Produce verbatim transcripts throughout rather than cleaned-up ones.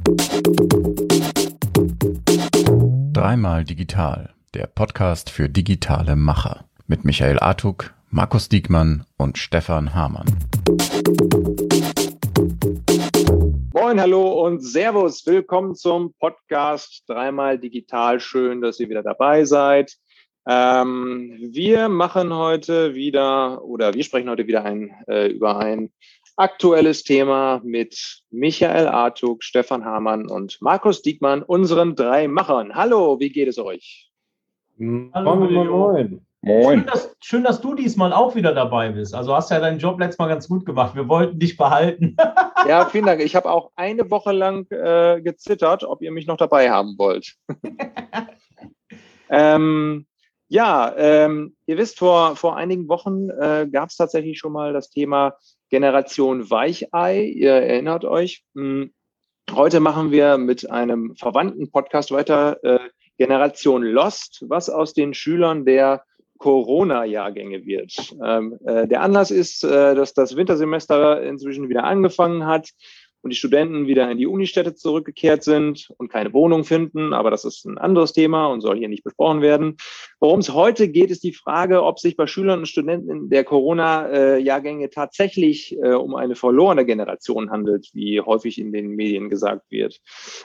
Dreimal digital, der Podcast für digitale Macher mit Michael Artuk, Markus Diekmann und Stefan Hamann. Moin, hallo und Servus. Willkommen zum Podcast Dreimal digital. Schön, dass ihr wieder dabei seid. Ähm, wir machen heute wieder oder wir sprechen heute wieder ein, äh, über ein aktuelles Thema mit Michael Artuk, Stefan Hamann und Markus Diekmann, unseren drei Machern. Hallo, wie geht es euch? Hallo, moin, moin, moin. Moin. Schön dass, schön, dass du diesmal auch wieder dabei bist. Also hast ja deinen Job letztes Mal ganz gut gemacht. Wir wollten dich behalten. Ja, vielen Dank. Ich habe auch eine Woche lang äh, gezittert, ob ihr mich noch dabei haben wollt. ähm, ja, ähm, ihr wisst, vor, vor einigen Wochen äh, gab es tatsächlich schon mal das Thema Generation Weichei. Ihr erinnert euch. Mh, heute machen wir mit einem verwandten Podcast weiter, äh, Generation Lost, was aus den Schülern der Corona-Jahrgänge wird. Ähm, äh, der Anlass ist, äh, dass das Wintersemester inzwischen wieder angefangen hat und die Studenten wieder in die Unistädte zurückgekehrt sind und keine Wohnung finden, aber das ist ein anderes Thema und soll hier nicht besprochen werden. Worum es heute geht, ist die Frage, ob sich bei Schülern und Studenten der Corona-Jahrgänge tatsächlich äh, um eine verlorene Generation handelt, wie häufig in den Medien gesagt wird.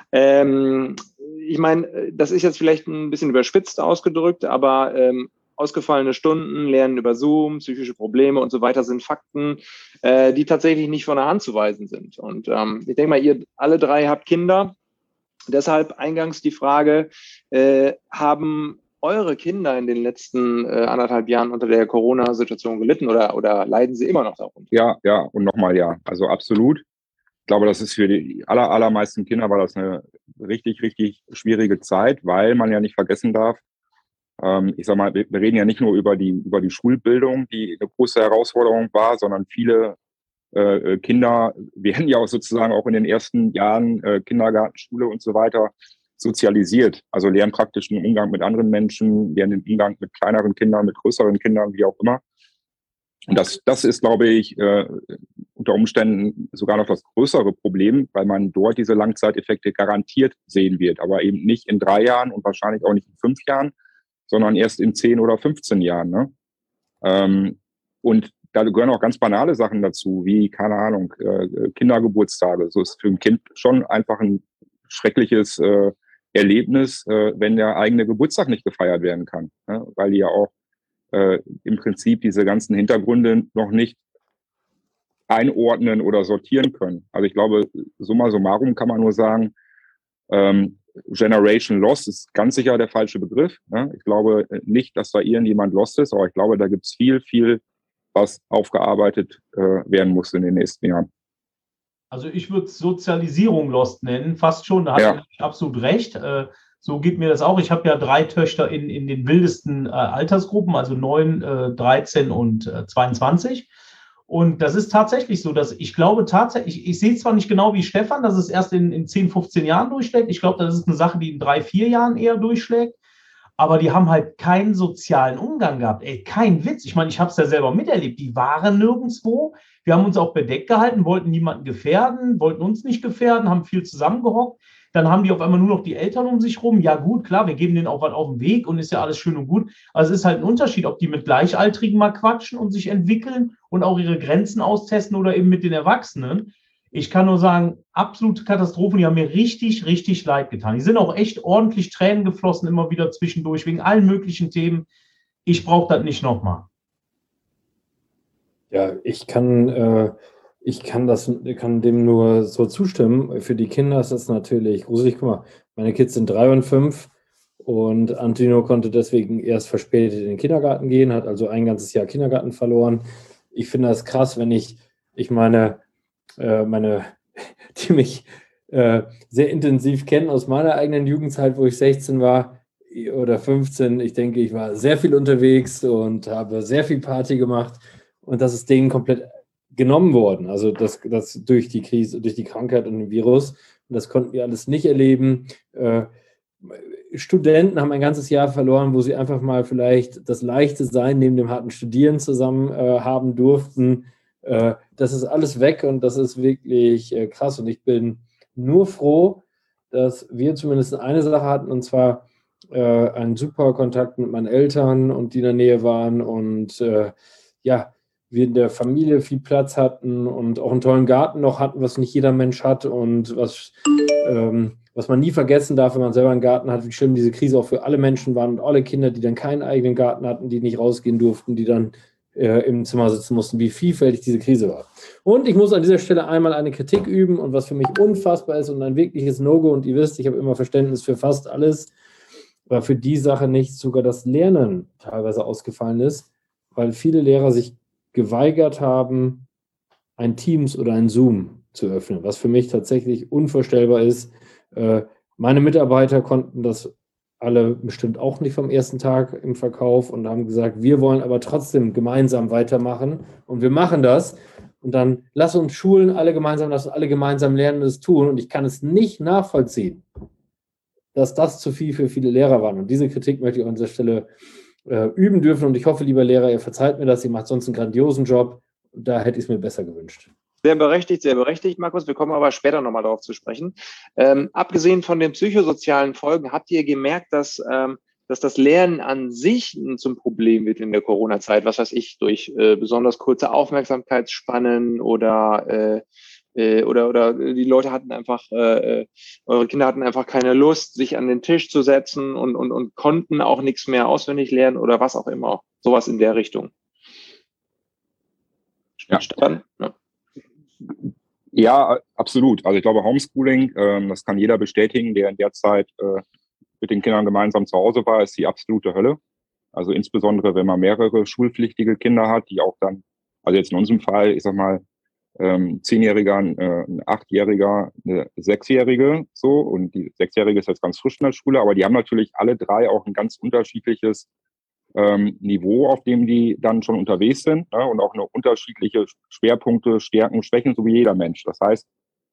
Ähm, ich meine, das ist jetzt vielleicht ein bisschen überspitzt ausgedrückt, aber ähm, ausgefallene Stunden, Lernen über Zoom, psychische Probleme und so weiter sind Fakten, äh, die tatsächlich nicht von der Hand zu weisen sind. Und ähm, ich denke mal, ihr alle drei habt Kinder. Deshalb eingangs die Frage, äh, haben eure Kinder in den letzten äh, anderthalb Jahren unter der Corona-Situation gelitten oder, oder leiden sie immer noch darunter? Ja, ja, und nochmal ja. Also absolut. Ich glaube, das ist für die aller, allermeisten Kinder war das eine richtig, richtig schwierige Zeit, weil man ja nicht vergessen darf, ich sag mal, wir reden ja nicht nur über die, über die Schulbildung, die eine große Herausforderung war, sondern viele äh, Kinder werden ja auch sozusagen auch in den ersten Jahren äh, Kindergarten, Schule und so weiter sozialisiert. Also lernen praktisch den Umgang mit anderen Menschen, lernen den Umgang mit kleineren Kindern, mit größeren Kindern, wie auch immer. Und das, das ist, glaube ich, äh, unter Umständen sogar noch das größere Problem, weil man dort diese Langzeiteffekte garantiert sehen wird, aber eben nicht in drei Jahren und wahrscheinlich auch nicht in fünf Jahren, sondern erst in zehn oder fünfzehn Jahren. Ne? Ähm, und da gehören auch ganz banale Sachen dazu, wie, keine Ahnung, äh, Kindergeburtstage. So ist für ein Kind schon einfach ein schreckliches äh, Erlebnis, äh, wenn der eigene Geburtstag nicht gefeiert werden kann. Ne? Weil die ja auch äh, im Prinzip diese ganzen Hintergründe noch nicht einordnen oder sortieren können. Also ich glaube, summa summarum kann man nur sagen, ähm, Generation Lost ist ganz sicher der falsche Begriff. Ne? Ich glaube nicht, dass da irgendjemand lost ist, aber ich glaube, da gibt es viel, viel, was aufgearbeitet äh, werden muss in den nächsten Jahren. Also ich würde Sozialisierung Lost nennen, fast schon, da hat Ja. er absolut recht. Äh, so geht mir das auch. Ich habe ja drei Töchter in, in den wildesten äh, Altersgruppen, also neun, äh, dreizehn und äh, zweiundzwanzig. Und das ist tatsächlich so, dass ich glaube tatsächlich, ich, ich sehe zwar nicht genau wie Stefan, dass es erst in, in zehn, fünfzehn Jahren durchschlägt. Ich glaube, das ist eine Sache, die in drei, vier Jahren eher durchschlägt. Aber die haben halt keinen sozialen Umgang gehabt. Ey, kein Witz. Ich meine, ich habe es ja selber miterlebt. Die waren nirgendwo. Wir haben uns auch bedeckt gehalten, wollten niemanden gefährden, wollten uns nicht gefährden, haben viel zusammengehockt. Dann haben die auf einmal nur noch die Eltern um sich rum. Ja gut, klar, wir geben denen auch was auf den Weg und ist ja alles schön und gut. Also es ist halt ein Unterschied, ob die mit Gleichaltrigen mal quatschen und sich entwickeln und auch ihre Grenzen austesten oder eben mit den Erwachsenen. Ich kann nur sagen, absolute Katastrophen, die haben mir richtig, richtig leid getan. Die sind auch echt ordentlich Tränen geflossen, immer wieder zwischendurch, wegen allen möglichen Themen. Ich brauche das nicht nochmal. Ja, ich kann... Äh Ich kann das, kann dem nur so zustimmen. Für die Kinder ist das natürlich gruselig. Guck mal, meine Kids sind drei und fünf und Antino konnte deswegen erst verspätet in den Kindergarten gehen, hat also ein ganzes Jahr Kindergarten verloren. Ich finde das krass, wenn ich, ich meine, äh, meine, die mich äh, sehr intensiv kennen aus meiner eigenen Jugendzeit, wo ich sechzehn war oder fünfzehn. Ich denke, ich war sehr viel unterwegs und habe sehr viel Party gemacht und das ist denen komplett genommen worden, also das, das durch die Krise, durch die Krankheit und den Virus. Und das konnten wir alles nicht erleben. Äh, Studenten haben ein ganzes Jahr verloren, wo sie einfach mal vielleicht das leichte Sein neben dem harten Studieren zusammen äh, haben durften. Äh, das ist alles weg und das ist wirklich äh, krass. Und ich bin nur froh, dass wir zumindest eine Sache hatten, und zwar äh, einen super Kontakt mit meinen Eltern und die in der Nähe waren und äh, ja, wir in der Familie viel Platz hatten und auch einen tollen Garten noch hatten, was nicht jeder Mensch hat und was, ähm, was man nie vergessen darf, wenn man selber einen Garten hat, wie schlimm diese Krise auch für alle Menschen war und alle Kinder, die dann keinen eigenen Garten hatten, die nicht rausgehen durften, die dann äh, im Zimmer sitzen mussten, wie vielfältig diese Krise war. Und ich muss an dieser Stelle einmal eine Kritik üben und was für mich unfassbar ist und ein wirkliches No-Go, und ihr wisst, ich habe immer Verständnis für fast alles, aber für die Sache nicht sogar das Lernen teilweise ausgefallen ist, weil viele Lehrer sich geweigert haben, ein Teams oder ein Zoom zu öffnen, was für mich tatsächlich unvorstellbar ist. Äh, meine Mitarbeiter konnten das alle bestimmt auch nicht vom ersten Tag im Verkauf und haben gesagt, wir wollen aber trotzdem gemeinsam weitermachen und wir machen das. Und dann lass uns Schulen alle gemeinsam, lass uns alle gemeinsam lernen und es tun. Und ich kann es nicht nachvollziehen, dass das zu viel für viele Lehrer waren. Und diese Kritik möchte ich an dieser Stelle äh, üben dürfen. Und ich hoffe, lieber Lehrer, ihr verzeiht mir das. Ihr macht sonst einen grandiosen Job. Da hätte ich es mir besser gewünscht. Sehr berechtigt, sehr berechtigt, Markus. Wir kommen aber später nochmal darauf zu sprechen. Ähm, abgesehen von den psychosozialen Folgen, habt ihr gemerkt, dass, ähm, dass das Lernen an sich zum Problem wird in der Corona-Zeit? Was weiß ich, durch äh, besonders kurze Aufmerksamkeitsspannen oder äh, äh, oder oder die Leute hatten einfach, äh, eure Kinder hatten einfach keine Lust, sich an den Tisch zu setzen und und und konnten auch nichts mehr auswendig lernen oder was auch immer. Sowas in der Richtung. Ja. Stefan? Ja. Ja, absolut. Also ich glaube, Homeschooling, ähm, das kann jeder bestätigen, der in der Zeit äh, mit den Kindern gemeinsam zu Hause war, ist die absolute Hölle. Also insbesondere, wenn man mehrere schulpflichtige Kinder hat, die auch dann, also jetzt in unserem Fall, ich sag mal, ähm, Zehnjähriger, äh, ein Achtjähriger, eine Sechsjährige, so, und die Sechsjährige ist jetzt ganz frisch in der Schule, aber die haben natürlich alle drei auch ein ganz unterschiedliches ähm, Niveau, auf dem die dann schon unterwegs sind, ne, und auch eine unterschiedliche Schwerpunkte, Stärken, Schwächen, so wie jeder Mensch. Das heißt,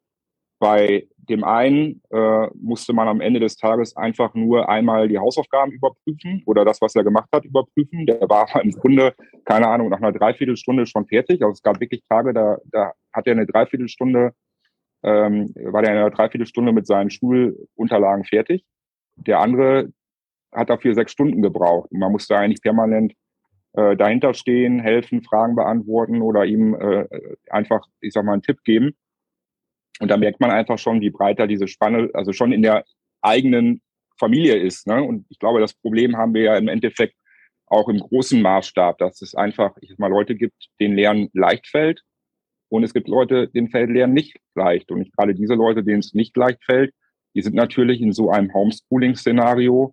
bei dem einen äh, musste man am Ende des Tages einfach nur einmal die Hausaufgaben überprüfen oder das, was er gemacht hat, überprüfen. Der war im Grunde, keine Ahnung, nach einer Dreiviertelstunde schon fertig. Also es gab wirklich Tage, da, da hat er eine Dreiviertelstunde, ähm, war der in einer Dreiviertelstunde mit seinen Schulunterlagen fertig. Der andere hat dafür sechs Stunden gebraucht. Und man musste eigentlich permanent äh, dahinter stehen, helfen, Fragen beantworten oder ihm äh, einfach, ich sag mal, einen Tipp geben. Und da merkt man einfach schon, wie breiter diese Spanne, also schon in der eigenen Familie ist, ne? Und ich glaube, das Problem haben wir ja im Endeffekt auch im großen Maßstab, dass es einfach, ich sag mal, Leute gibt, denen Lernen leicht fällt. Und es gibt Leute, denen fällt Lernen nicht leicht. Und gerade diese Leute, denen es nicht leicht fällt, die sind natürlich in so einem Homeschooling-Szenario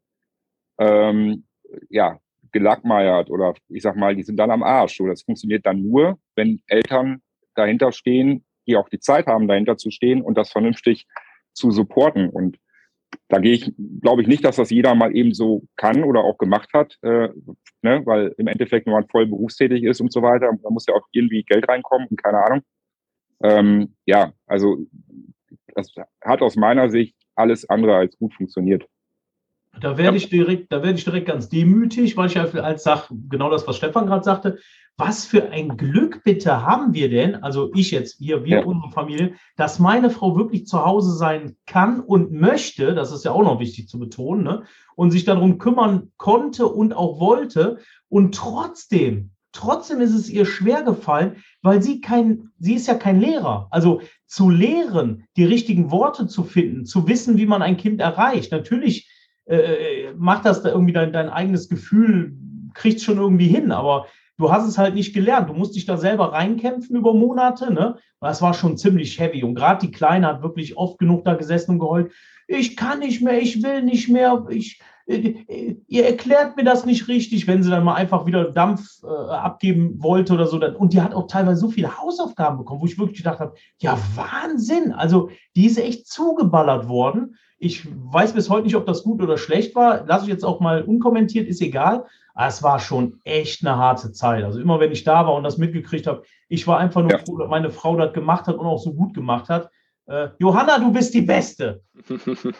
ähm, ja, gelackmeiert oder ich sag mal, die sind dann am Arsch. So, das funktioniert dann nur, wenn Eltern dahinter stehen, die auch die Zeit haben, dahinter zu stehen und das vernünftig zu supporten. Und da gehe ich, glaube ich nicht, dass das jeder mal eben so kann oder auch gemacht hat, äh, ne? Weil im Endeffekt, wenn man voll berufstätig ist und so weiter, da muss ja auch irgendwie Geld reinkommen und keine Ahnung. Ähm, ja, also das hat aus meiner Sicht alles andere als gut funktioniert. Da werde ich direkt, da werde ich direkt ganz demütig, weil ich ja als sage, genau das, was Stefan gerade sagte, was für ein Glück bitte haben wir denn, also ich jetzt, wir, wir, ja. unsere Familie, dass meine Frau wirklich zu Hause sein kann und möchte, das ist ja auch noch wichtig zu betonen, ne, und sich darum kümmern konnte und auch wollte und trotzdem, trotzdem ist es ihr schwer gefallen, weil sie kein, sie ist ja kein Lehrer, also zu lehren, die richtigen Worte zu finden, zu wissen, wie man ein Kind erreicht, natürlich Äh, macht das da irgendwie dein, dein eigenes Gefühl, kriegt es schon irgendwie hin, aber du hast es halt nicht gelernt. Du musst dich da selber reinkämpfen über Monate, ne? Das war schon ziemlich heavy. Und gerade die Kleine hat wirklich oft genug da gesessen und geheult. Ich kann nicht mehr, ich will nicht mehr, ich, äh, ihr erklärt mir das nicht richtig, wenn sie dann mal einfach wieder Dampf äh, abgeben wollte oder so. Und die hat auch teilweise so viele Hausaufgaben bekommen, wo ich wirklich gedacht habe, ja Wahnsinn, also die ist echt zugeballert worden. Ich weiß bis heute nicht, ob das gut oder schlecht war. Lasse ich jetzt auch mal unkommentiert, ist egal. Aber es war schon echt eine harte Zeit. Also immer, wenn ich da war und das mitgekriegt habe, ich war einfach nur ja. froh, dass meine Frau das gemacht hat und auch so gut gemacht hat. Äh, Johanna, du bist die Beste. Ja.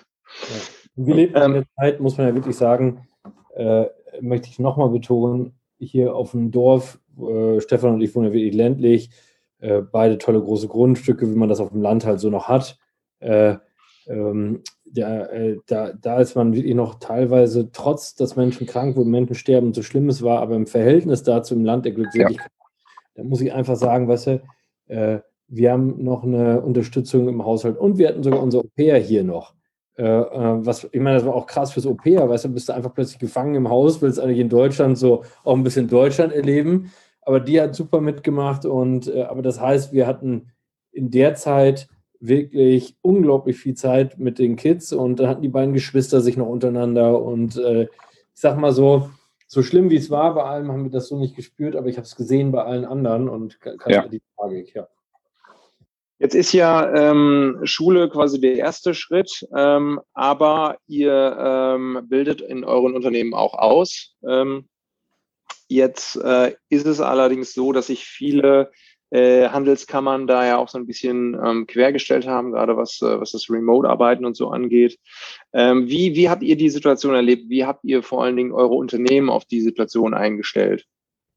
Wir leben in der Zeit, muss man ja wirklich sagen, äh, möchte ich nochmal betonen, hier auf dem Dorf, äh, Stefan und ich wohnen ja wirklich ländlich, äh, beide tolle große Grundstücke, wie man das auf dem Land halt so noch hat. Äh, ähm, ja, äh, da, da ist man wirklich noch teilweise, trotz dass Menschen krank wurden, Menschen sterben, so schlimm es war, aber im Verhältnis dazu im Land der Glückseligkeit, ja. Da muss ich einfach sagen, weißt du, äh, wir haben noch eine Unterstützung im Haushalt und wir hatten sogar unser Au-pair hier noch. Äh, äh, was, ich meine, das war auch krass fürs Au-pair, weißt du, bist du einfach plötzlich gefangen im Haus, willst eigentlich in Deutschland so auch ein bisschen Deutschland erleben, aber die hat super mitgemacht und, äh, aber das heißt, wir hatten in der Zeit wirklich unglaublich viel Zeit mit den Kids und dann hatten die beiden Geschwister sich noch untereinander und äh, ich sag mal so, so schlimm wie es war, bei allem haben wir das so nicht gespürt, aber ich habe es gesehen bei allen anderen und kann Ja. die Frage, ja. Jetzt ist ja ähm, Schule quasi der erste Schritt, ähm, aber ihr ähm, bildet in euren Unternehmen auch aus. Ähm, jetzt äh, ist es allerdings so, dass sich viele äh, Handelskammern da ja auch so ein bisschen ähm, quergestellt haben, gerade was, äh, was das Remote-Arbeiten und so angeht. Ähm, wie, wie habt ihr die Situation erlebt? Wie habt ihr vor allen Dingen eure Unternehmen auf die Situation eingestellt?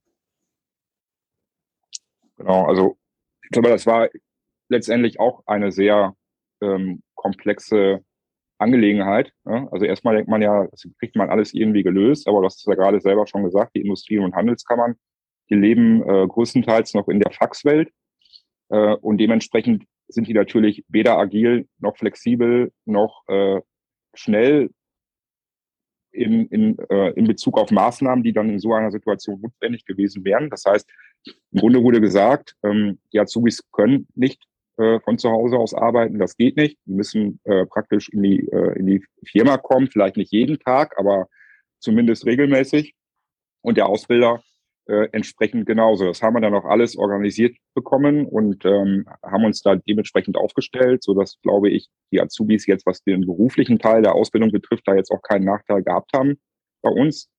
Genau, also ich glaube, das war letztendlich auch eine sehr ähm, komplexe Angelegenheit. Ne? Also erstmal denkt man ja, das kriegt man alles irgendwie gelöst, aber du hast es ja gerade selber schon gesagt, die Industrien- und Handelskammern, die leben äh, größtenteils noch in der Faxwelt äh, und dementsprechend sind die natürlich weder agil noch flexibel noch äh, schnell in, in, äh, in Bezug auf Maßnahmen, die dann in so einer Situation notwendig gewesen wären. Das heißt, im Grunde wurde gesagt, ähm, die Azubis können nicht äh, von zu Hause aus arbeiten, das geht nicht. Die müssen äh, praktisch in die, äh, in die Firma kommen, vielleicht nicht jeden Tag, aber zumindest regelmäßig. Und der Ausbilder äh, entsprechend genauso. Das haben wir dann auch alles organisiert bekommen und ähm, haben uns da dementsprechend aufgestellt, sodass, glaube ich, die Azubis jetzt, was den beruflichen Teil der Ausbildung betrifft, da jetzt auch keinen Nachteil gehabt haben bei uns.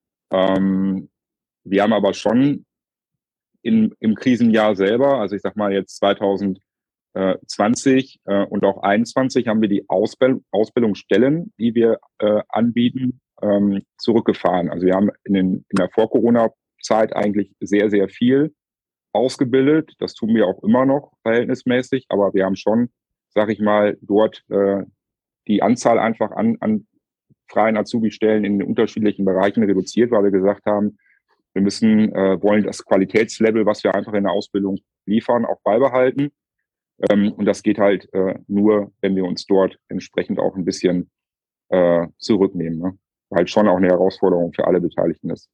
Ähm, wir haben aber schon in, im Krisenjahr selber, also ich sag mal jetzt zweitausendzwanzig äh, und auch einundzwanzig, haben wir die Ausbild- Ausbildungsstellen, die wir äh, anbieten, ähm, zurückgefahren. Also wir haben in, den, in der Vor-Corona-Zeit eigentlich sehr, sehr viel ausgebildet. Das tun wir auch immer noch verhältnismäßig, aber wir haben schon, sag ich mal, dort äh, die Anzahl einfach an, an freien Azubi-Stellen in den unterschiedlichen Bereichen reduziert, weil wir gesagt haben, wir müssen, äh, wollen das Qualitätslevel, was wir einfach in der Ausbildung liefern, auch beibehalten. Ähm, und das geht halt äh, nur, wenn wir uns dort entsprechend auch ein bisschen äh, zurücknehmen. Ne? Weil halt schon auch eine Herausforderung für alle Beteiligten ist.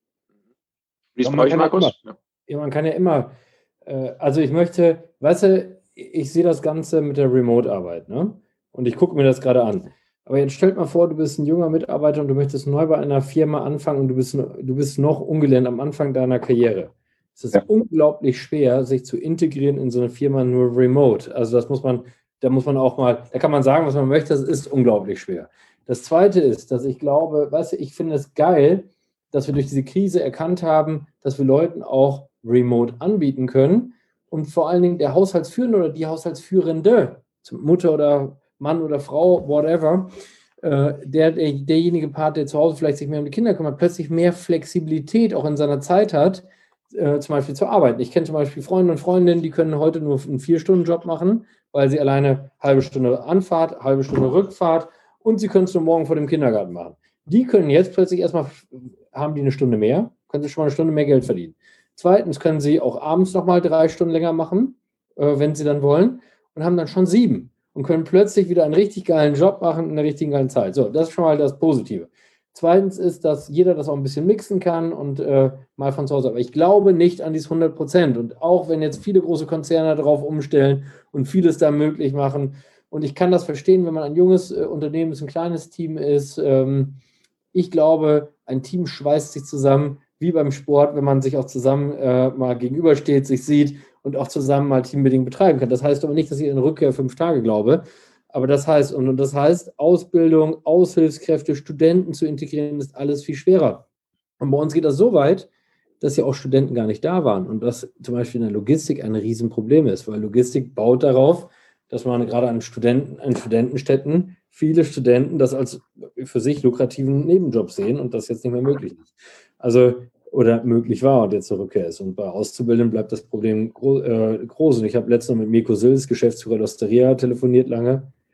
Wie ist es bei euch, Markus? Ja, ja, man kann ja immer, äh, also ich möchte, weißt du, ich sehe das Ganze mit der Remote-Arbeit, ne? Und ich gucke mir das gerade an. Aber jetzt stellt mal vor, du bist ein junger Mitarbeiter und du möchtest neu bei einer Firma anfangen und du bist, du bist noch ungelernt am Anfang deiner Karriere. Es ist ja unglaublich schwer, sich zu integrieren in so eine Firma nur remote. Also das muss man, da muss man auch mal, da kann man sagen, was man möchte, das ist unglaublich schwer. Das Zweite ist, dass ich glaube, weißt du, ich finde es geil, dass wir durch diese Krise erkannt haben, dass wir Leuten auch remote anbieten können und vor allen Dingen der Haushaltsführende oder die Haushaltsführende, Mutter oder Mann oder Frau, whatever, äh, der, der, derjenige Part, der zu Hause vielleicht sich mehr um die Kinder kümmert, plötzlich mehr Flexibilität auch in seiner Zeit hat, äh, zum Beispiel zu arbeiten. Ich kenne zum Beispiel Freunde und Freundinnen, die können heute nur einen Vier-Stunden-Job machen, weil sie alleine halbe Stunde Anfahrt, halbe Stunde Rückfahrt und sie können es nur morgen vor dem Kindergarten machen. Die können jetzt plötzlich erstmal, haben die eine Stunde mehr, können sie schon mal eine Stunde mehr Geld verdienen. Zweitens können sie auch abends nochmal drei Stunden länger machen, äh, wenn sie dann wollen, und haben dann schon sieben. Und können plötzlich wieder einen richtig geilen Job machen in einer richtig geilen Zeit. So, das ist schon mal das Positive. Zweitens ist, dass jeder das auch ein bisschen mixen kann und äh, mal von zu Hause. Aber ich glaube nicht an dieses hundert Prozent. Und auch wenn jetzt viele große Konzerne darauf umstellen und vieles da möglich machen. Und ich kann das verstehen, wenn man ein junges äh, Unternehmen ist, ein kleines Team ist. Ähm, ich glaube, ein Team schweißt sich zusammen, wie beim Sport, wenn man sich auch zusammen äh, mal gegenübersteht, sich sieht und auch zusammen mal Teambuilding betreiben kann. Das heißt aber nicht, dass ich an Rückkehr fünf Tage glaube, aber das heißt, und, und das heißt, Ausbildung, Aushilfskräfte, Studenten zu integrieren, ist alles viel schwerer. Und bei uns geht das so weit, dass ja auch Studenten gar nicht da waren und das zum Beispiel in der Logistik ein Riesenproblem ist, weil Logistik baut darauf, dass man gerade an Studenten, an Studentenstädten viele Studenten das als für sich lukrativen Nebenjob sehen und das jetzt nicht mehr möglich ist. Also oder möglich war und jetzt zur Rückkehr ist. Und bei Auszubildenden bleibt das Problem gro- äh, groß. Und ich habe letztens mit Mirko Sills, Geschäftsführer der Osteria, telefoniert lange.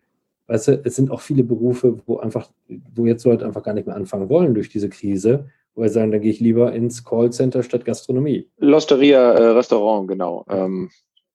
weißt du, es sind auch viele Berufe, wo einfach, wo jetzt Leute einfach gar nicht mehr anfangen wollen durch diese Krise, wo wir sagen, dann gehe ich lieber ins Callcenter statt Gastronomie. L'Osteria, äh, Restaurant, genau. Ähm,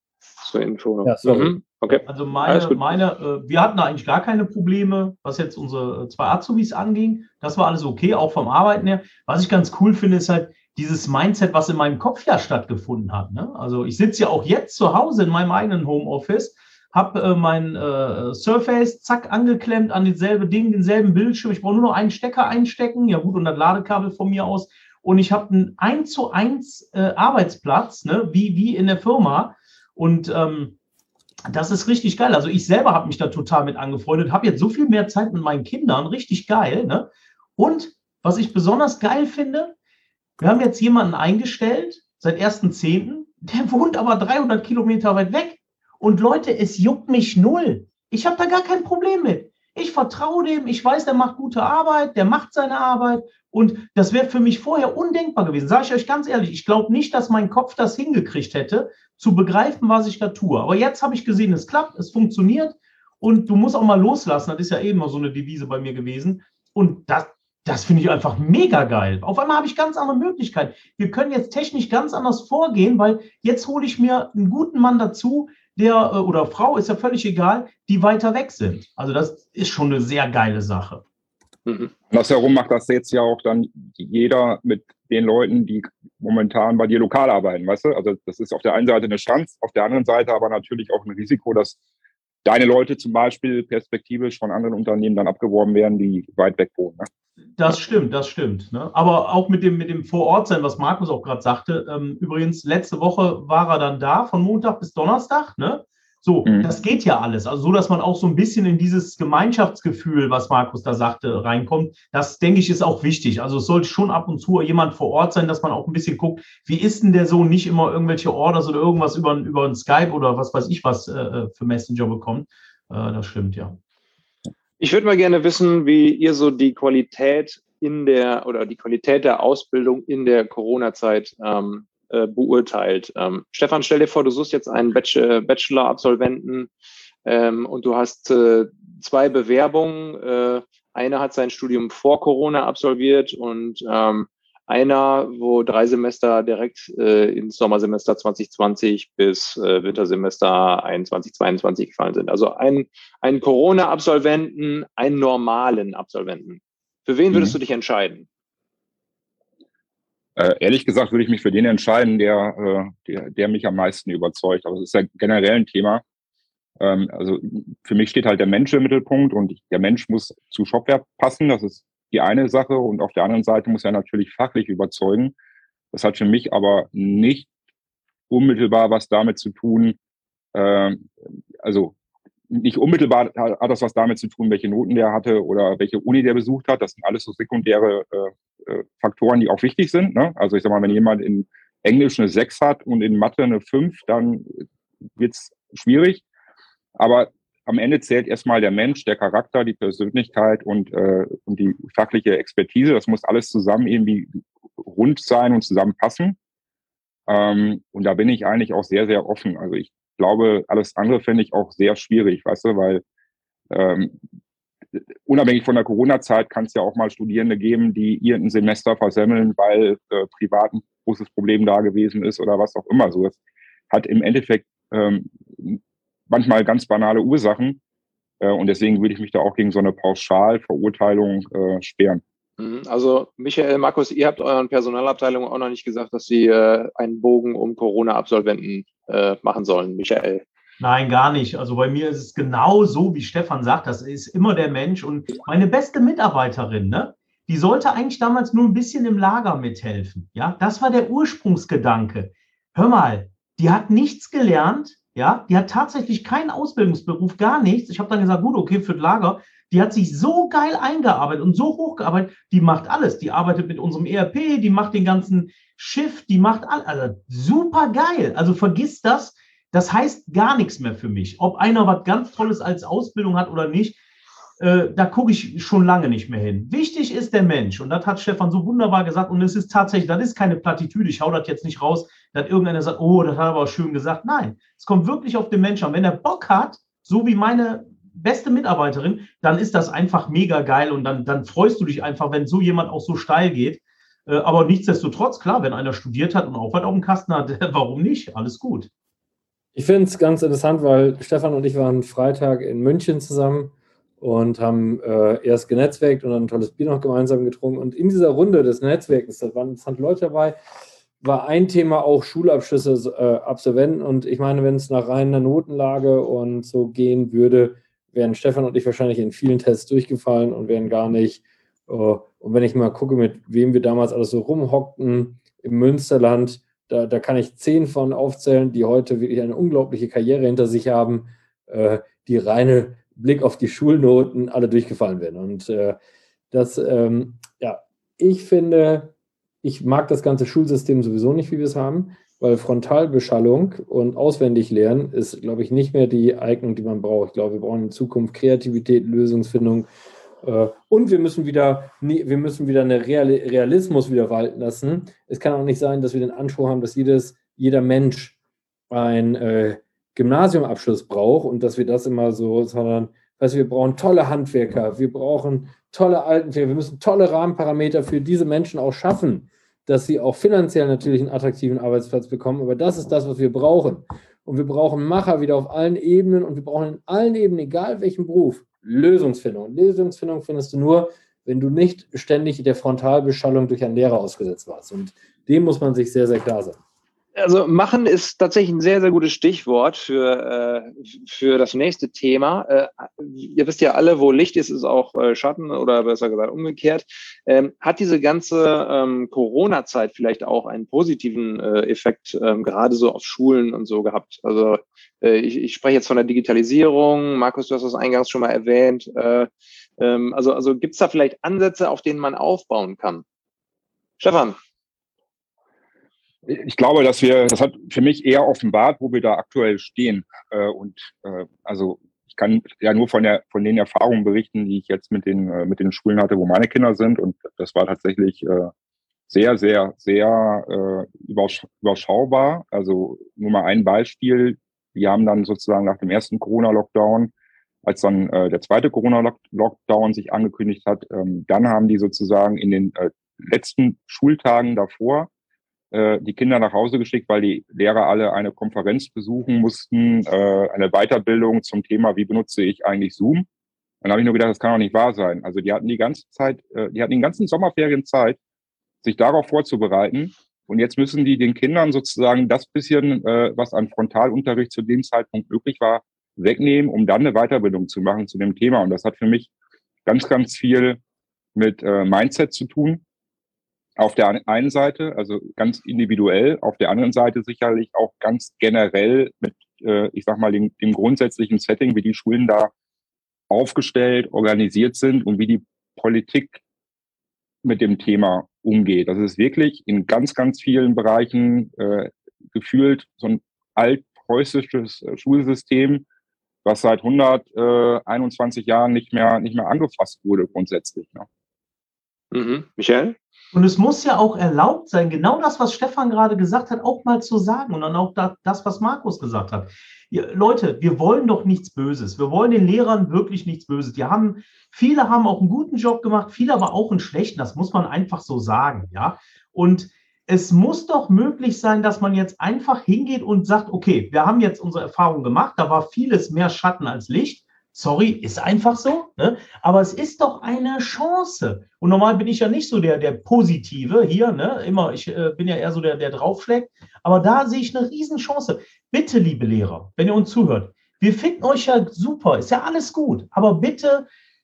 zur Info noch. Ja, sorry. Mhm. Okay. Also Alles meine, gut. meine äh, wir hatten eigentlich gar keine Probleme, was jetzt unsere zwei Azubis anging. Das war alles okay, auch vom Arbeiten her. Was ich ganz cool finde, ist halt dieses Mindset, was in meinem Kopf ja stattgefunden hat. Ne? Also ich sitze ja auch jetzt zu Hause in meinem eigenen Homeoffice, habe äh, mein äh, Surface, zack, angeklemmt an dasselbe Ding, denselben Bildschirm. Ich brauche nur noch einen Stecker einstecken, ja gut, und das Ladekabel von mir aus. Und ich habe einen eins zu eins äh, Arbeitsplatz, ne? wie, wie in der Firma. Und ähm, das ist richtig geil. Also ich selber habe mich da total mit angefreundet, habe jetzt so viel mehr Zeit mit meinen Kindern, richtig geil. Ne? Und was ich besonders geil finde, wir haben jetzt jemanden eingestellt, seit ersten zehnten, der wohnt aber dreihundert Kilometer weit weg. Und Leute, es juckt mich null. Ich habe da gar kein Problem mit. Ich vertraue dem, ich weiß, der macht gute Arbeit, der macht seine Arbeit. Und das wäre für mich vorher undenkbar gewesen. Sage ich euch ganz ehrlich, ich glaube nicht, dass mein Kopf das hingekriegt hätte, zu begreifen, was ich da tue. Aber jetzt habe ich gesehen, es klappt, es funktioniert. Und du musst auch mal loslassen. Das ist ja eben mal so eine Devise bei mir gewesen. Und das, das finde ich einfach mega geil. Auf einmal habe ich ganz andere Möglichkeiten. Wir können jetzt technisch ganz anders vorgehen, weil jetzt hole ich mir einen guten Mann dazu, der oder Frau, ist ja völlig egal, die weiter weg sind. Also das ist schon eine sehr geile Sache. Mhm. Andersherum macht das jetzt ja auch dann jeder mit den Leuten, die momentan bei dir lokal arbeiten, weißt du? Also das ist auf der einen Seite eine Chance, auf der anderen Seite aber natürlich auch ein Risiko, dass deine Leute zum Beispiel perspektivisch von anderen Unternehmen dann abgeworben werden, die weit weg wohnen. Ne? Das stimmt, das stimmt. Ne? Aber auch mit dem, mit dem Vorortsein, was Markus auch gerade sagte, ähm, übrigens, letzte Woche war er dann da, von Montag bis Donnerstag. Ne? So, mhm. Das geht ja alles. Also so, dass man auch so ein bisschen in dieses Gemeinschaftsgefühl, was Markus da sagte, reinkommt. Das, denke ich, ist auch wichtig. Also es sollte schon ab und zu jemand vor Ort sein, dass man auch ein bisschen guckt, wie ist denn der so, nicht immer irgendwelche Orders oder irgendwas über, über ein Skype oder was weiß ich was äh, für Messenger bekommt. Äh, das stimmt, ja. Ich würde mal gerne wissen, wie ihr so die Qualität in der oder die Qualität der Ausbildung in der Corona-Zeit ähm, äh, beurteilt. Ähm, Stefan, stell dir vor, du suchst jetzt einen Bachelor-Absolventen ähm, und du hast äh, zwei Bewerbungen. Äh, einer hat sein Studium vor Corona absolviert und ähm, einer, wo drei Semester direkt äh, ins Sommersemester zwanzig zwanzig bis äh, Wintersemester einundzwanzig zweiundzwanzig gefallen sind. Also ein, einen Corona-Absolventen, einen normalen Absolventen. Für wen würdest mhm. du dich entscheiden? Äh, ehrlich gesagt würde ich mich für den entscheiden, der, äh, der, der mich am meisten überzeugt. Aber es ist ja generell ein Thema. Ähm, also für mich steht halt der Mensch im Mittelpunkt und der Mensch muss zu Shopware passen. Das ist die eine Sache, und auf der anderen Seite muss er natürlich fachlich überzeugen. Das hat für mich aber nicht unmittelbar was damit zu tun, äh, also nicht unmittelbar hat das was damit zu tun, welche Noten der hatte oder welche Uni der besucht hat. Das sind alles so sekundäre äh, Faktoren, die auch wichtig sind. Ne? Also ich sag mal, wenn jemand in Englisch eine sechs hat und in Mathe eine fünf, dann wird's schwierig. Aber am Ende zählt erstmal der Mensch, der Charakter, die Persönlichkeit und, äh, und die fachliche Expertise. Das muss alles zusammen irgendwie rund sein und zusammenpassen. Ähm, und da bin ich eigentlich auch sehr, sehr offen. Also ich glaube, alles andere finde ich auch sehr schwierig, weißt du, weil ähm, unabhängig von der Corona-Zeit kann es ja auch mal Studierende geben, die irgendein Semester versemmeln, weil äh, privat ein großes Problem da gewesen ist oder was auch immer. So, das hat im Endeffekt ähm, manchmal ganz banale Ursachen. Äh, und deswegen würde ich mich da auch gegen so eine Pauschalverurteilung äh, sperren. Also Michael, Markus, ihr habt euren Personalabteilungen auch noch nicht gesagt, dass sie äh, einen Bogen um Corona-Absolventen äh, machen sollen. Michael. Nein, gar nicht. Also bei mir ist es genau so, wie Stefan sagt, das ist immer der Mensch. Und meine beste Mitarbeiterin, ne, die sollte eigentlich damals nur ein bisschen im Lager mithelfen. Ja, das war der Ursprungsgedanke. Hör mal, die hat nichts gelernt. Ja, die hat tatsächlich keinen Ausbildungsberuf, gar nichts. Ich habe dann gesagt, gut, okay, für das Lager. Die hat sich so geil eingearbeitet und so hochgearbeitet. Die macht alles. Die arbeitet mit unserem E R P, die macht den ganzen Shift, die macht alles. Also super geil. Also vergiss das. Das heißt gar nichts mehr für mich. Ob einer was ganz Tolles als Ausbildung hat oder nicht, äh, da gucke ich schon lange nicht mehr hin. Wichtig ist der Mensch. Und das hat Stefan so wunderbar gesagt. Und es ist tatsächlich, das ist keine Plattitüde. Ich hau das jetzt nicht raus, dass irgendeiner sagt, oh, das hat er aber schön gesagt. Nein, es kommt wirklich auf den Menschen an. Wenn er Bock hat, so wie meine beste Mitarbeiterin, dann ist das einfach mega geil und dann, dann freust du dich einfach, wenn so jemand auch so steil geht. Äh, aber nichtsdestotrotz, klar, wenn einer studiert hat und auch was auf dem Kasten hat, warum nicht? Alles gut. Ich finde es ganz interessant, weil Stefan und ich waren Freitag in München zusammen und haben äh, erst genetzwerkt und dann ein tolles Bier noch gemeinsam getrunken. Und in dieser Runde des Netzwerkens, da waren interessante Leute dabei, war ein Thema auch Schulabschlüsse äh, Absolventen. Und ich meine, wenn es nach reiner Notenlage und so gehen würde, wären Stefan und ich wahrscheinlich in vielen Tests durchgefallen und wären gar nicht. Äh, und wenn ich mal gucke, mit wem wir damals alles so rumhockten im Münsterland, da, da kann ich zehn von aufzählen, die heute wirklich eine unglaubliche Karriere hinter sich haben, äh, die reine Blick auf die Schulnoten alle durchgefallen werden. Und äh, das, ähm, ja, ich finde, ich mag das ganze Schulsystem sowieso nicht, wie wir es haben, weil Frontalbeschallung und Auswendiglernen ist, glaube ich, nicht mehr die Eignung, die man braucht. Ich glaube, wir brauchen in Zukunft Kreativität, Lösungsfindung äh, und wir müssen wieder, wir müssen wieder einen Realismus wieder walten lassen. Es kann auch nicht sein, dass wir den Anspruch haben, dass jedes, jeder Mensch ein äh, Gymnasiumabschluss braucht und dass wir das immer so, sondern weißt du, wir brauchen tolle Handwerker, wir brauchen tolle Altenpfleger, wir müssen tolle Rahmenparameter für diese Menschen auch schaffen, dass sie auch finanziell natürlich einen attraktiven Arbeitsplatz bekommen, aber das ist das, was wir brauchen. Und wir brauchen Macher wieder auf allen Ebenen und wir brauchen in allen Ebenen, egal welchen Beruf, Lösungsfindung. Lösungsfindung findest du nur, wenn du nicht ständig der Frontalbeschallung durch einen Lehrer ausgesetzt warst. Und dem muss man sich sehr, sehr klar sein. Also machen ist tatsächlich ein sehr, sehr gutes Stichwort für, äh, für das nächste Thema. Äh, ihr wisst ja alle, wo Licht ist, ist auch äh, Schatten oder besser gesagt umgekehrt. Ähm, hat diese ganze ähm, Corona-Zeit vielleicht auch einen positiven äh, Effekt ähm, gerade so auf Schulen und so gehabt? Also äh, ich, ich spreche jetzt von der Digitalisierung. Markus, du hast das eingangs schon mal erwähnt. Äh, ähm, also also gibt es da vielleicht Ansätze, auf denen man aufbauen kann? Stefan? Ich glaube, dass wir, das hat für mich eher offenbart, wo wir da aktuell stehen. Äh, und äh, also ich kann ja nur von der von den Erfahrungen berichten, die ich jetzt mit den äh, mit den Schulen hatte, wo meine Kinder sind. Und das war tatsächlich äh, sehr, sehr, sehr äh, übersch- überschaubar. Also nur mal ein Beispiel: Wir haben dann sozusagen nach dem ersten Corona-Lockdown, als dann äh, der zweite Corona-Lockdown sich angekündigt hat, ähm, dann haben die sozusagen in den äh, letzten Schultagen davor die Kinder nach Hause geschickt, weil die Lehrer alle eine Konferenz besuchen mussten, äh, eine Weiterbildung zum Thema, wie benutze ich eigentlich Zoom. Dann habe ich nur gedacht, das kann doch nicht wahr sein. Also die hatten die ganze Zeit, äh, die hatten den ganzen Sommerferien Zeit, sich darauf vorzubereiten. Und jetzt müssen die den Kindern sozusagen das bisschen, äh, was an Frontalunterricht zu dem Zeitpunkt möglich war, wegnehmen, um dann eine Weiterbildung zu machen zu dem Thema. Und das hat für mich ganz, ganz viel mit äh, Mindset zu tun. Auf der einen Seite, also ganz individuell, auf der anderen Seite sicherlich auch ganz generell mit, äh, ich sag mal, dem, dem grundsätzlichen Setting, wie die Schulen da aufgestellt, organisiert sind und wie die Politik mit dem Thema umgeht. Das ist wirklich in ganz, ganz vielen Bereichen äh, gefühlt so ein altpreußisches Schulsystem, was seit hunderteinundzwanzig Jahren nicht mehr, nicht mehr angefasst wurde grundsätzlich. Ne? Mhm. Michael? Und es muss ja auch erlaubt sein, genau das, was Stefan gerade gesagt hat, auch mal zu sagen und dann auch das, was Markus gesagt hat. Ja, Leute, wir wollen doch nichts Böses. Wir wollen den Lehrern wirklich nichts Böses. Die haben, viele haben auch einen guten Job gemacht, viele aber auch einen schlechten. Das muss man einfach so sagen, ja. Und es muss doch möglich sein, dass man jetzt einfach hingeht und sagt, okay, wir haben jetzt unsere Erfahrung gemacht, da war vieles mehr Schatten als Licht. Sorry, ist einfach so, ne? Aber es ist doch eine Chance. Und normal bin ich ja nicht so der, der Positive hier, ne? Immer, ich äh, bin ja eher so der, der draufschlägt. Aber da sehe ich eine Riesenchance. Bitte, liebe Lehrer, wenn ihr uns zuhört, wir finden euch ja super, ist ja alles gut. Aber bitte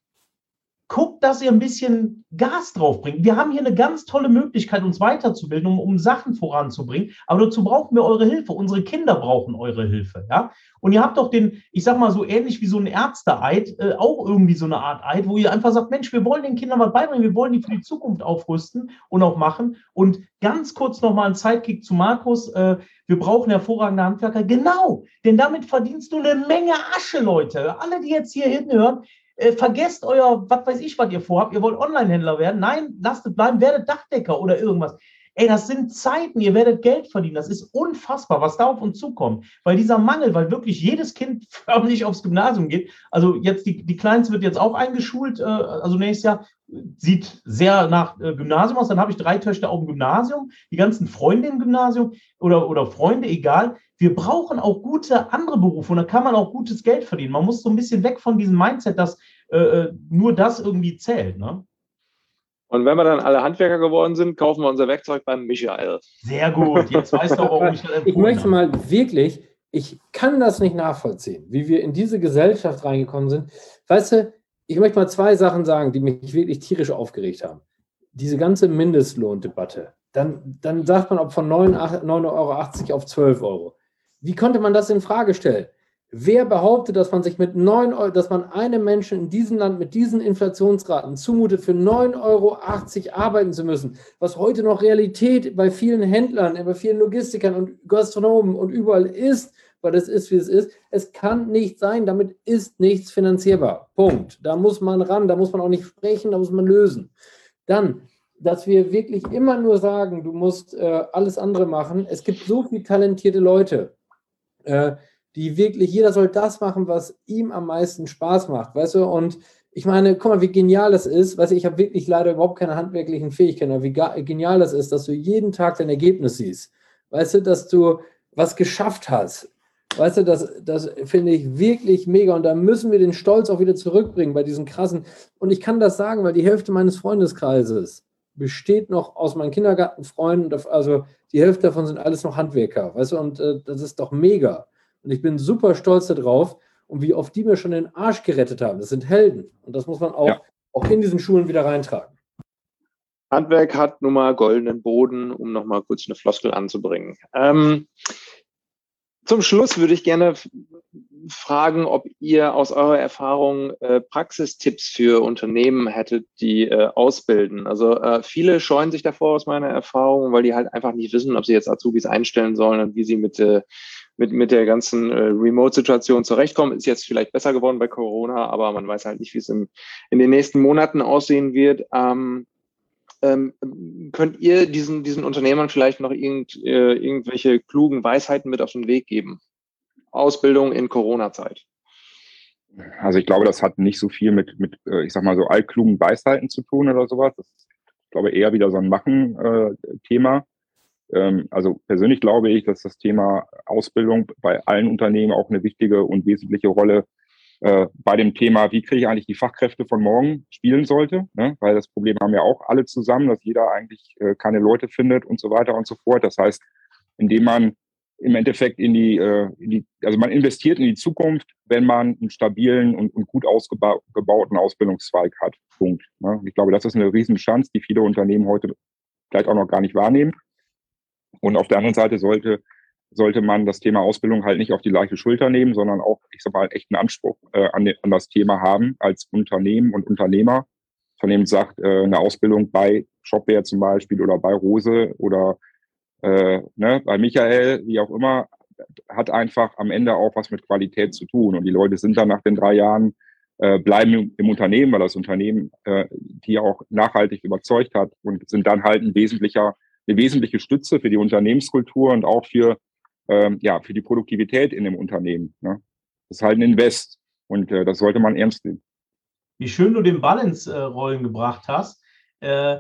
guckt, dass ihr ein bisschen Gas drauf bringt. Wir haben hier eine ganz tolle Möglichkeit, uns weiterzubilden, um, um Sachen voranzubringen. Aber dazu brauchen wir eure Hilfe. Unsere Kinder brauchen eure Hilfe. Ja? Und ihr habt doch den, ich sag mal so ähnlich wie so ein Ärzteeid, äh, auch irgendwie so eine Art Eid, wo ihr einfach sagt, Mensch, wir wollen den Kindern was beibringen, wir wollen die für die Zukunft aufrüsten und auch machen. Und ganz kurz nochmal ein Sidekick zu Markus. Äh, wir brauchen hervorragende Handwerker. Genau, denn damit verdienst du eine Menge Asche, Leute. Alle, die jetzt hier hinten hören, Äh, vergesst euer, was weiß ich, was ihr vorhabt. Ihr wollt Online-Händler werden. Nein, lasst es bleiben, werdet Dachdecker oder irgendwas. Ey, das sind Zeiten, ihr werdet Geld verdienen. Das ist unfassbar, was da auf uns zukommt. Weil dieser Mangel, weil wirklich jedes Kind förmlich aufs Gymnasium geht. Also jetzt, die, die Kleinste wird jetzt auch eingeschult, äh, also nächstes Jahr, sieht sehr nach äh, Gymnasium aus. Dann habe ich drei Töchter auf dem Gymnasium, die ganzen Freunde im Gymnasium oder, oder Freunde, egal. Wir brauchen auch gute andere Berufe und da kann man auch gutes Geld verdienen. Man muss so ein bisschen weg von diesem Mindset, dass äh, nur das irgendwie zählt, ne? Und wenn wir dann alle Handwerker geworden sind, kaufen wir unser Werkzeug beim Michael. Sehr gut, jetzt weißt du auch, warum ich das Ich möchte mal wirklich, ich kann das nicht nachvollziehen, wie wir in diese Gesellschaft reingekommen sind. Weißt du, ich möchte mal zwei Sachen sagen, die mich wirklich tierisch aufgeregt haben. Diese ganze Mindestlohndebatte. Dann, dann sagt man, ob von neun Euro achtzig auf zwölf Euro. Wie konnte man das in Frage stellen? Wer behauptet, dass man sich mit neun Euro, dass man einem Menschen in diesem Land mit diesen Inflationsraten zumutet, für neun Euro achtzig arbeiten zu müssen, was heute noch Realität bei vielen Händlern, bei vielen Logistikern und Gastronomen und überall ist, weil es ist, wie es ist. Es kann nicht sein, damit ist nichts finanzierbar. Punkt. Da muss man ran, da muss man auch nicht sprechen, da muss man lösen. Dann, dass wir wirklich immer nur sagen, du musst äh, alles andere machen. Es gibt so viele talentierte Leute, äh, die wirklich, jeder soll das machen, was ihm am meisten Spaß macht, weißt du, und ich meine, guck mal, wie genial das ist, weißt du, ich habe wirklich leider überhaupt keine handwerklichen Fähigkeiten, aber wie genial das ist, dass du jeden Tag dein Ergebnis siehst, weißt du, dass du was geschafft hast, weißt du, das, das finde ich wirklich mega und da müssen wir den Stolz auch wieder zurückbringen bei diesen krassen, und ich kann das sagen, weil die Hälfte meines Freundeskreises besteht noch aus meinen Kindergartenfreunden, also die Hälfte davon sind alles noch Handwerker, weißt du, und äh, das ist doch mega. Und ich bin super stolz darauf und wie oft die mir schon den Arsch gerettet haben. Das sind Helden. Und das muss man auch, ja. auch in diesen Schulen wieder reintragen. Handwerk hat nun mal goldenen Boden, um nochmal kurz eine Floskel anzubringen. Ähm, zum Schluss würde ich gerne fragen, ob ihr aus eurer Erfahrung äh, Praxistipps für Unternehmen hättet, die äh, ausbilden. Also äh, viele scheuen sich davor aus meiner Erfahrung, weil die halt einfach nicht wissen, ob sie jetzt Azubis einstellen sollen und wie sie mit äh, mit, mit der ganzen äh, Remote-Situation zurechtkommen. Ist jetzt vielleicht besser geworden bei Corona, aber man weiß halt nicht, wie es im, in den nächsten Monaten aussehen wird. Ähm, ähm, könnt ihr diesen, diesen Unternehmern vielleicht noch irgend, äh, irgendwelche klugen Weisheiten mit auf den Weg geben? Ausbildung in Corona-Zeit. Also ich glaube, das hat nicht so viel mit, mit ich sag mal so altklugen Weisheiten zu tun oder sowas. Das ist, ich glaube, eher wieder so ein Machen-Thema. Also persönlich glaube ich, dass das Thema Ausbildung bei allen Unternehmen auch eine wichtige und wesentliche Rolle äh, bei dem Thema, wie kriege ich eigentlich die Fachkräfte von morgen, spielen sollte. Ne? Weil das Problem haben ja auch alle zusammen, dass jeder eigentlich äh, keine Leute findet und so weiter und so fort. Das heißt, indem man im Endeffekt in die, äh, in die also man investiert in die Zukunft, wenn man einen stabilen und, und gut ausgebauten Ausbildungszweig hat. Punkt. Ne? Ich glaube, das ist eine Riesenchance, die viele Unternehmen heute vielleicht auch noch gar nicht wahrnehmen. Und auf der anderen Seite sollte, sollte man das Thema Ausbildung halt nicht auf die leichte Schulter nehmen, sondern auch, ich sag mal, echt einen Anspruch äh, an, an das Thema haben als Unternehmen und Unternehmer. Das Unternehmen sagt, äh, eine Ausbildung bei Shopware zum Beispiel oder bei Rose oder äh, ne, bei Michael, wie auch immer, hat einfach am Ende auch was mit Qualität zu tun. Und die Leute sind dann nach den drei Jahren, äh, bleiben im, im Unternehmen, weil das Unternehmen äh, die auch nachhaltig überzeugt hat und sind dann halt ein wesentlicher eine wesentliche Stütze für die Unternehmenskultur und auch für, ähm, ja, für die Produktivität in dem Unternehmen. Ne? Das ist halt ein Invest und äh, das sollte man ernst nehmen. Wie schön du den Ball ins äh, Rollen gebracht hast. Äh,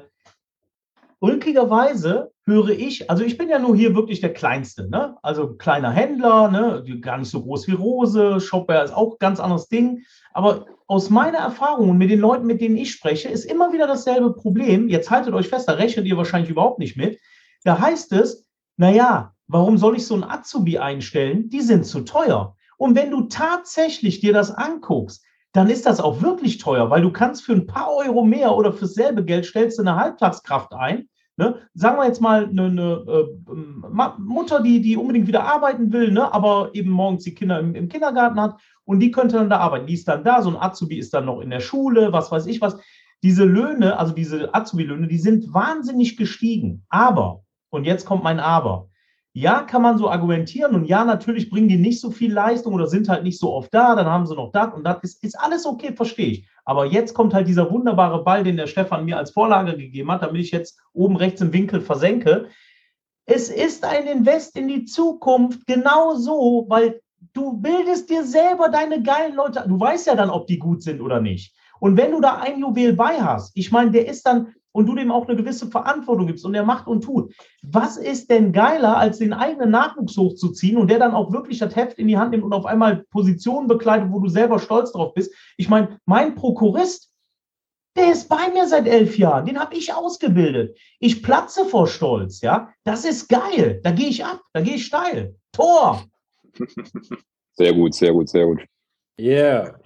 ulkigerweise höre ich, also ich bin ja nur hier wirklich der Kleinste, ne? Also kleiner Händler, ne? Gar nicht so groß wie Rose, Shopware ist auch ein ganz anderes Ding, aber aus meiner Erfahrung und mit den Leuten, mit denen ich spreche, ist immer wieder dasselbe Problem. Jetzt haltet euch fest, da rechnet ihr wahrscheinlich überhaupt nicht mit. Da heißt es, naja, warum soll ich so einen Azubi einstellen? Die sind zu teuer. Und wenn du tatsächlich dir das anguckst, dann ist das auch wirklich teuer, weil du kannst für ein paar Euro mehr oder fürs selbe Geld stellst du eine Halbtagskraft ein. Ne? Sagen wir jetzt mal eine, eine äh, Mutter, die, die unbedingt wieder arbeiten will, ne? aber eben morgens die Kinder im, im Kindergarten hat und die könnte dann da arbeiten. Die ist dann da, so ein Azubi ist dann noch in der Schule, was weiß ich was. Diese Löhne, also diese Azubi-Löhne, die sind wahnsinnig gestiegen. Aber, und jetzt kommt mein Aber, ja, kann man so argumentieren und ja, natürlich bringen die nicht so viel Leistung oder sind halt nicht so oft da, dann haben sie noch das und das. Ist, ist alles okay, verstehe ich. Aber jetzt kommt halt dieser wunderbare Ball, den der Stefan mir als Vorlage gegeben hat, damit ich jetzt oben rechts im Winkel versenke. Es ist ein Invest in die Zukunft, genau so, weil du bildest dir selber deine geilen Leute. Du weißt ja dann, ob die gut sind oder nicht. Und wenn du da ein Juwel bei hast, ich meine, der ist dann, und du dem auch eine gewisse Verantwortung gibst und der macht und tut. Was ist denn geiler, als den eigenen Nachwuchs hochzuziehen und der dann auch wirklich das Heft in die Hand nimmt und auf einmal Positionen bekleidet, wo du selber stolz drauf bist? Ich meine, mein Prokurist, der ist bei mir seit elf Jahren, den habe ich ausgebildet. Ich platze vor Stolz, ja. Das ist geil, da gehe ich ab, da gehe ich steil. Tor! Sehr gut, sehr gut, sehr gut. Yeah.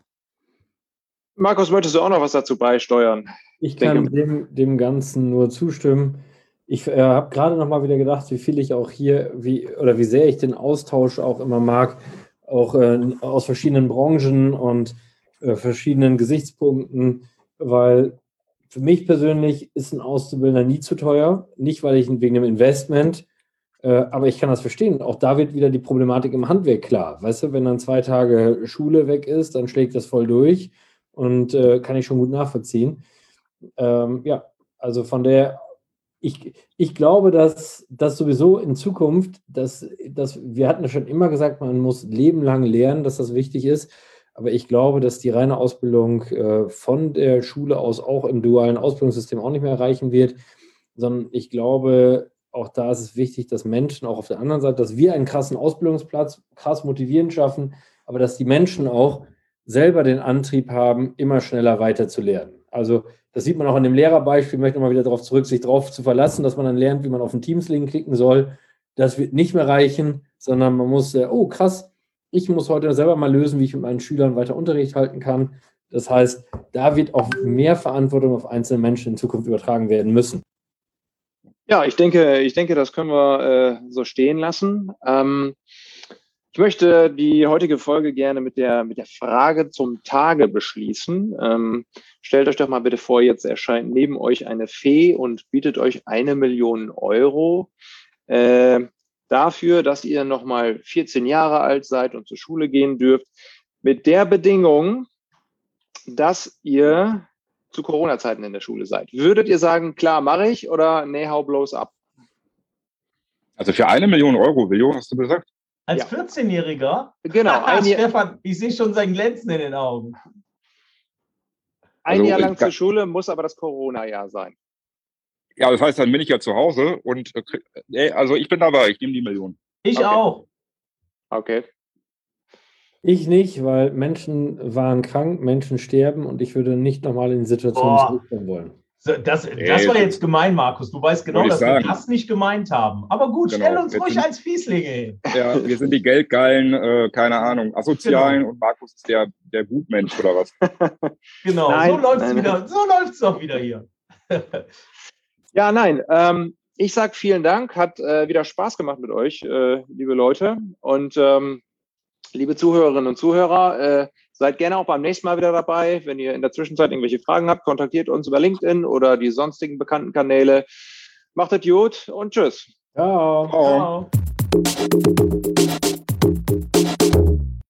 Markus, möchtest du auch noch was dazu beisteuern? Ich kann dem, dem Ganzen nur zustimmen. Ich äh, habe gerade noch mal wieder gedacht, wie viel ich auch hier, wie oder wie sehr ich den Austausch auch immer mag, auch äh, aus verschiedenen Branchen und äh, verschiedenen Gesichtspunkten, weil für mich persönlich ist ein Auszubildender nie zu teuer, nicht weil ich wegen dem Investment, äh, aber ich kann das verstehen. Auch da wird wieder die Problematik im Handwerk klar. Weißt du, wenn dann zwei Tage Schule weg ist, dann schlägt das voll durch und äh, kann ich schon gut nachvollziehen. Ähm, ja, also von der, ich, ich glaube, dass das sowieso in Zukunft, dass, dass wir hatten ja schon immer gesagt, man muss lebenlang lernen, dass das wichtig ist, aber ich glaube, dass die reine Ausbildung äh, von der Schule aus auch im dualen Ausbildungssystem auch nicht mehr erreichen wird, sondern ich glaube, auch da ist es wichtig, dass Menschen auch auf der anderen Seite, dass wir einen krassen Ausbildungsplatz, krass motivierend schaffen, aber dass die Menschen auch selber den Antrieb haben, immer schneller weiter zu lernen. Also das sieht man auch an dem Lehrerbeispiel, ich möchte nochmal wieder darauf zurück, sich darauf zu verlassen, dass man dann lernt, wie man auf den Teams-Link klicken soll. Das wird nicht mehr reichen, sondern man muss, äh, oh krass, ich muss heute selber mal lösen, wie ich mit meinen Schülern weiter Unterricht halten kann. Das heißt, da wird auch mehr Verantwortung auf einzelne Menschen in Zukunft übertragen werden müssen. Ja, ich denke, ich denke, das können wir äh, so stehen lassen. Ähm, Ich möchte die heutige Folge gerne mit der, mit der Frage zum Tage beschließen. Ähm, stellt euch doch mal bitte vor, jetzt erscheint neben euch eine Fee und bietet euch eine Million Euro äh, dafür, dass ihr nochmal vierzehn Jahre alt seid und zur Schule gehen dürft, mit der Bedingung, dass ihr zu Corona-Zeiten in der Schule seid. Würdet ihr sagen, klar, mache ich, oder nee, hau bloß ab? Also für eine Million Euro, Viljo, hast du gesagt? Als Ja. vierzehnjähriger? Genau, Ah, ein Jahr, Stefan, ich sehe schon sein Glänzen in den Augen. ein Also, Jahr lang ich- zur Schule, muss aber das Corona-Jahr sein. Ja, das heißt, dann bin ich ja zu Hause und äh, krieg- nee, also ich bin dabei, ich nehme die Million. Ich Okay. auch. Okay. Ich nicht, weil Menschen waren krank, Menschen sterben und ich würde nicht nochmal in die Situation Boah. zurückkommen wollen. So, das, Nee, das war das- jetzt gemein, Markus. Du weißt genau, Wollte ich dass wir sagen. das nicht gemeint haben. Aber gut, Genau. stell uns Jetzt ruhig sind- als Fieslinge hin. Ja, wir sind die Geldgeilen, äh, keine Ahnung, Asozialen und Markus ist der, der Gutmensch oder was? Genau, Nein, so läuft's nein, wieder. So läuft's doch wieder hier. Ja, nein. Ähm, ich sage vielen Dank. Hat äh, wieder Spaß gemacht mit euch, äh, liebe Leute. Und ähm, liebe Zuhörerinnen und Zuhörer, äh, seid gerne auch beim nächsten Mal wieder dabei. Wenn ihr in der Zwischenzeit irgendwelche Fragen habt, kontaktiert uns über LinkedIn oder die sonstigen bekannten Kanäle. Macht es gut und tschüss. Ciao. Ciao. Ciao.